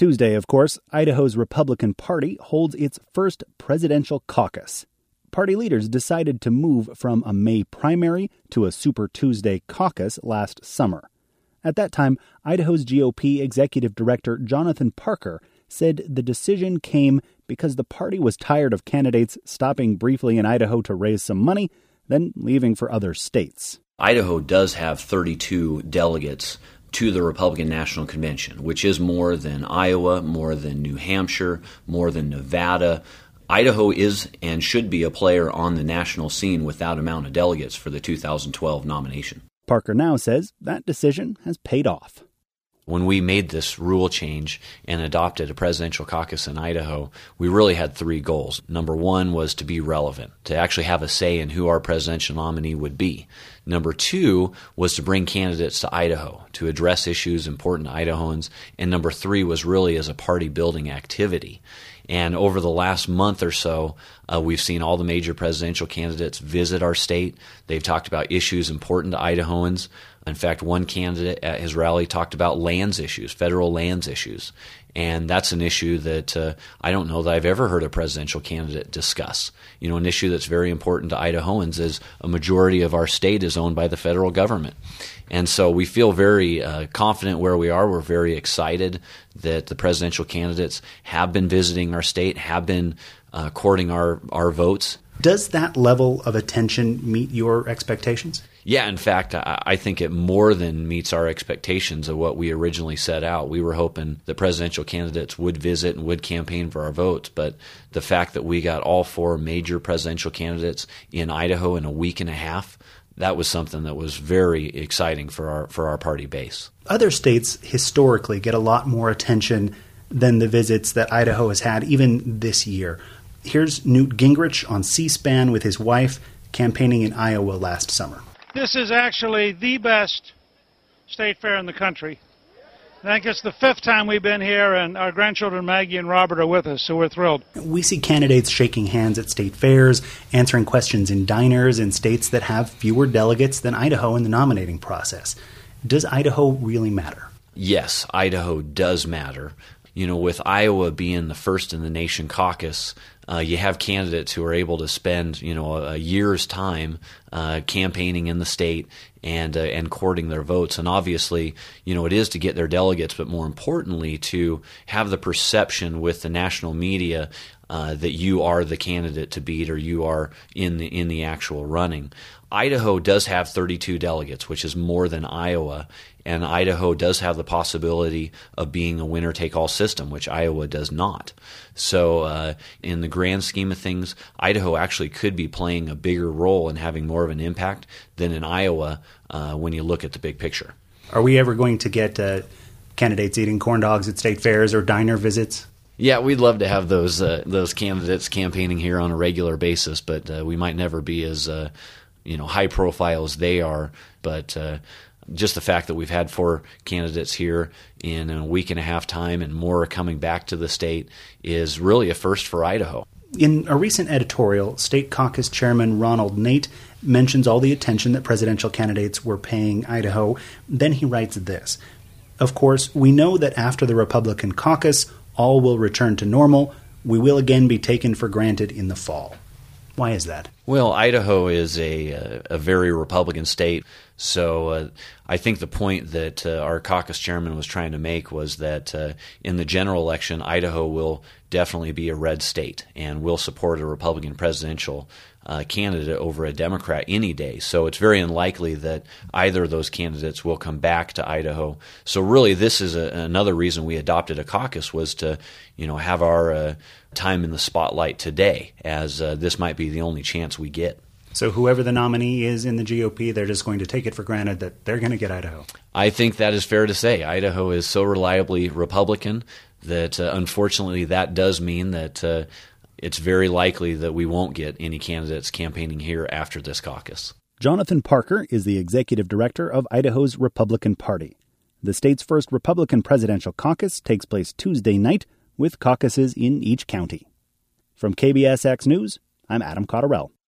Tuesday, of course, Idaho's Republican Party holds its first presidential caucus. Party leaders decided to move from a May primary to a Super Tuesday caucus last summer. At that time, Idaho's GOP Executive Director Jonathan Parker said the decision came because the party was tired of candidates stopping briefly in Idaho to raise some money, then leaving for other states. Idaho does have 32 delegates to the Republican National Convention, which is more than Iowa, more than New Hampshire, more than Nevada. Idaho is and should be a player on the national scene with that amount of delegates for the 2012 nomination. Parker now says that decision has paid off. When we made this rule change and adopted a presidential caucus in Idaho, we really had three goals. Number one was to be relevant, to actually have a say in who our presidential nominee would be. Number two was to bring candidates to Idaho, to address issues important to Idahoans. And number three was really as a party-building activity. And over the last month or so, we've seen all the major presidential candidates visit our state. They've talked about issues important to Idahoans. In fact, one candidate at his rally talked about lands issues, federal lands issues. And that's an issue that I don't know that I've ever heard a presidential candidate discuss. You know, an issue that's very important to Idahoans is a majority of our state is owned by the federal government. And so we feel very confident where we are. We're very excited that the presidential candidates have been visiting our state, have been courting our votes. Does that level of attention meet your expectations? Yeah, in fact, I think it more than meets our expectations of what we originally set out. We were hoping the presidential candidates would visit and would campaign for our votes, but the fact that we got all four major presidential candidates in Idaho in a week and a half, that was something that was very exciting for our party base. Other states historically get a lot more attention than the visits that Idaho has had, even this year. Here's Newt Gingrich on C-SPAN with his wife campaigning in Iowa last summer. This is actually the best state fair in the country. I think it's the fifth time we've been here, and our grandchildren Maggie and Robert are with us, so we're thrilled. We see candidates shaking hands at state fairs, answering questions in diners in states that have fewer delegates than Idaho in the nominating process. Does Idaho really matter? Yes, Idaho does matter. You know, with Iowa being the first in the nation caucus, you have candidates who are able to spend, a year's time campaigning in the state and courting their votes. And obviously, it is to get their delegates, but more importantly, to have the perception with the national media that you are the candidate to beat or you are in the actual running. Idaho does have 32 delegates, which is more than Iowa, and Idaho does have the possibility of being a winner-take-all system, which Iowa does not. So in the grand scheme of things, Idaho actually could be playing a bigger role and having more of an impact than in Iowa when you look at the big picture. Are we ever going to get candidates eating corn dogs at state fairs or diner visits? Yeah, we'd love to have those candidates campaigning here on a regular basis, but we might never be as high profile as they are. But just the fact that we've had four candidates here in a week and a half time and more are coming back to the state is really a first for Idaho. In a recent editorial, State Caucus Chairman Ronald Nate mentions all the attention that presidential candidates were paying Idaho. Then he writes this: "Of course, we know that after the Republican caucus, all will return to normal. We will again be taken for granted in the fall." Why is that? Well, Idaho is a very Republican state, so I think the point that our caucus chairman was trying to make was that in the general election, Idaho will definitely be a red state and will support a Republican presidential candidate over a Democrat any day. So it's very unlikely that either of those candidates will come back to Idaho. So really, this is another reason we adopted a caucus, was to have our time in the spotlight today, as this might be the only chance we get. So whoever the nominee is in the GOP, they're just going to take it for granted that they're going to get Idaho. I think that is fair to say. Idaho is so reliably Republican that unfortunately that does mean that it's very likely that we won't get any candidates campaigning here after this caucus. Jonathan Parker is the executive director of Idaho's Republican Party. The state's first Republican presidential caucus takes place Tuesday night, with caucuses in each county. From KBSX News, I'm Adam Cotterell.